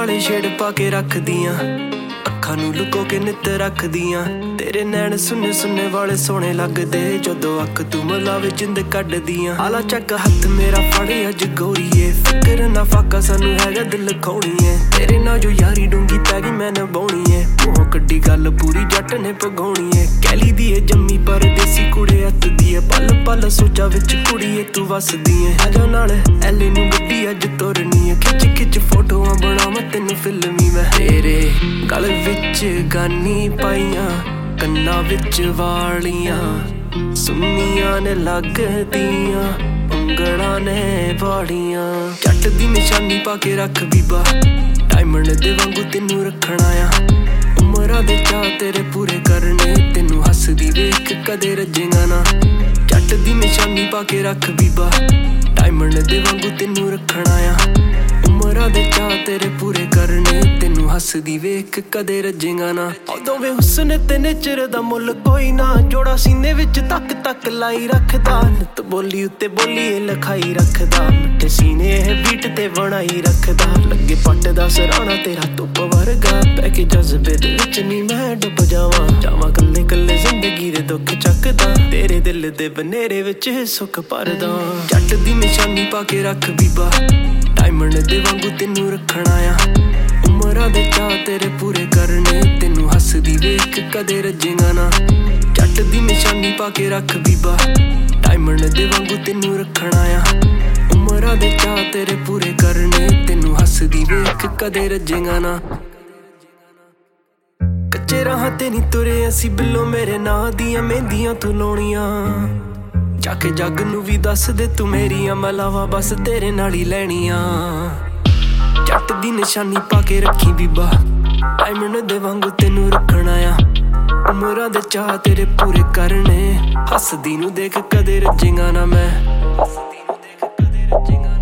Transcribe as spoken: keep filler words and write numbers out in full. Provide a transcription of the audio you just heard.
वाले शेड पाके रख दियां, अखां नूं लुको के नित रख दियां। तेरे नैन सुन्ने सुन्ने वाले सोहणे लगदे, जदों अख तू मिलावे जिंद कढ दियां। आला चक हथ मेरा फड़े अज गोरीए, फिकर ना फाका सानू हैगा दिल खोणीए। तेरे नाल जो यारी डूंगी पै गई मैं निभाउणी ऐ, मूंहों कड्डी गल पूरी जट ने पगाउणी ऐ। कैली दी ऐ जम्मी परदेसी कुड़े हत्थ दी ऐ, पल पल सोचा विच कुड़ीए तू वसदी ऐ। आजा नाल एले नूं गड्डी अज तोरनी ऐ, खिच खिच फोटोआं बनावां तैनूं फिल्मी मैं। तेरे गल विच गानी पाईआं, कन्नां विच वालियां, सुन्नियां ने लगदियां, उंगलां ने वालियां। जट दी निशानी पाके रख बीबा, डायमंड दे वांगू तैनूं रखना आ। उमरां दे चाह तेरे पूरे करने, तैनूं हसदी वेख कदे रजेगा ना। जट दी निशानी पाके रख बीबा, डायमंड दे वांगू तैनूं रखना आ। उमरां दे चाह तेरे पूरे करने, तैनूं हसदी वेख कदे रजेगा ना। उदों वे हुस्न ते नेचर दा मुੱਲ कोई ना, जोड़ा सीने विच तक तक लाई रखदा। नित बोली उत्ते बोली लिखाई रखदा, मिठे सीने बीट ते बनाई रखदा। लगे पट दा सराणा तेरा धुप वर्गा, पै के जज्बे दे विच नी मैं डुब जावां। जावां कल्ले कल्ले जिंदगी दे दुख चकदा, तेरे दिल दे बनेरे विच सुख भरदा। जट दी निशानी पाके रख बीबा, डायमंड दे वांगू तैनूं रखना आ। उमरां दे चाह तेरे पूरे करने, तैनूं हसदी वेख कदे रजेगा ना। जट दी निशानी पाके रख बीबा, डायमंड दे वांगू तैनूं रखना आ। उमरां दे चाह तेरे पूरे करने, तैनूं हसदी वेख कदे रजेगा ना। कच्चे राह ते नी तुरे असी बिल्लो, मेरे नां दियां मेहंदियां तू लाउणियां। जाके जग नूं भी दस दे तू मेरियां, मैं लावां बस तेरे नाल ही लैणियां। जट दी निशानी पाके रखी बीबा, डायमंड दे वांगू तैनूं रखना आ। उमरां दे चाह तेरे पूरे करने, हसदी नूं देख कदे रजेगा ना मैं। हसदी नूं देख कदे रजेगा।